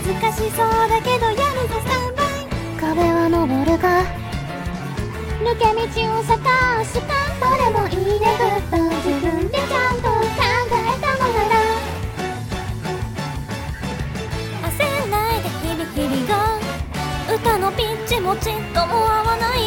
難しそうだけどやるぞスタンバイ。壁は登るか抜け道を探すか、どれもいいねグッド、自分でちゃんと考えたのなら焦んないで日々日々が、歌のピッチもちっとも合わない。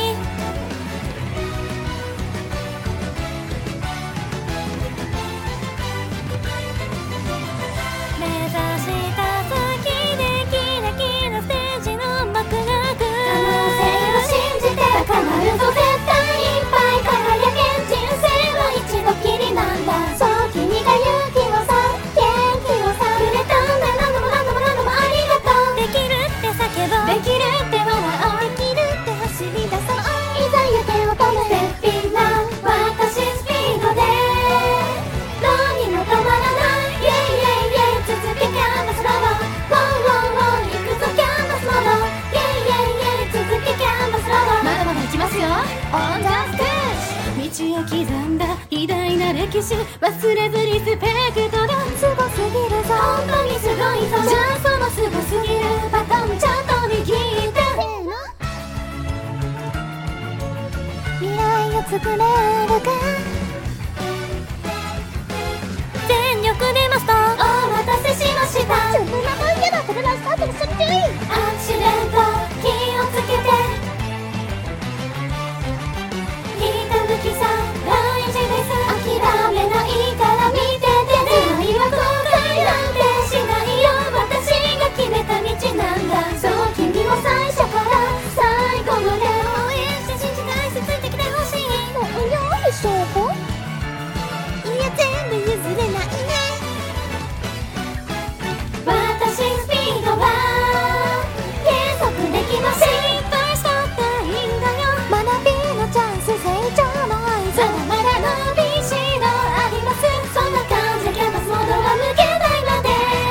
目指した先でキラキラステージの幕が開く。可能性を信じて高まるぞ絶対いっぱい輝け。人生は一度きりなんだ。そう君が勇気をさ元気をさくれたんだ。何度も何度も何度もありがとう。できるって叫ぼう、できるって笑おう、できるって走り出そう。いざ行けを止めてスピンな私スピードでどうにも止まらない。イェイイェイイェイ続けキャンバスロード、ウォーウォーウォー行くぞキャンバスモード。イェイイェイイェイ続けキャンバスロード、まだまだ行きますよ。オンザステージ道を刻んだ偉大な歴史忘れずリスペクトだ。すごすぎるぞ本当にすごいぞ。じゃあそのすごすぎるバトンちゃんと握って未来を作れるか。全力でマスターお待たせしました。ちょっと長いけどこれラストアクション注意。アクシデント気をつけて、ひたむきさ大事です。諦めないから見ててね。出会いは後悔なんてしないよ。私が決めた道なんだ。そう君を最初から最後まで応援して信じて愛せついてきてほしい。おや証拠いや全部譲れないね。私スピードは計測できません。失敗したっていいんだよ。学びのチャンス成長の合図。まだまだ伸びしろあります。そんな感じでキャンバスモードは抜けないまで。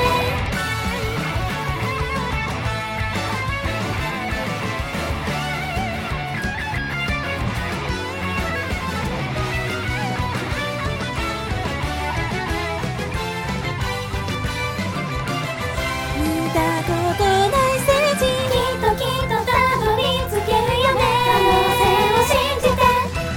見たことないステージ、きっときっとたどり着けるよね。可能性を信じて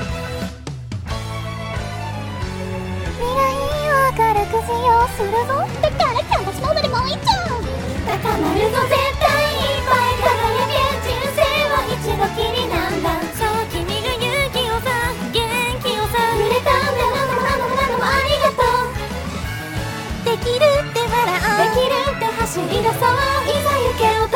未来を明るくしようするぞ。だからキャンバスモードでもう一丁高まるぞ絶対いっぱい輝け。人生は一度きりなんだ。そう君が勇気をさ元気をさくれたんだ。何度も何度も何度もありがとう。できるって笑おう、できるって走り出そう。いざ行けを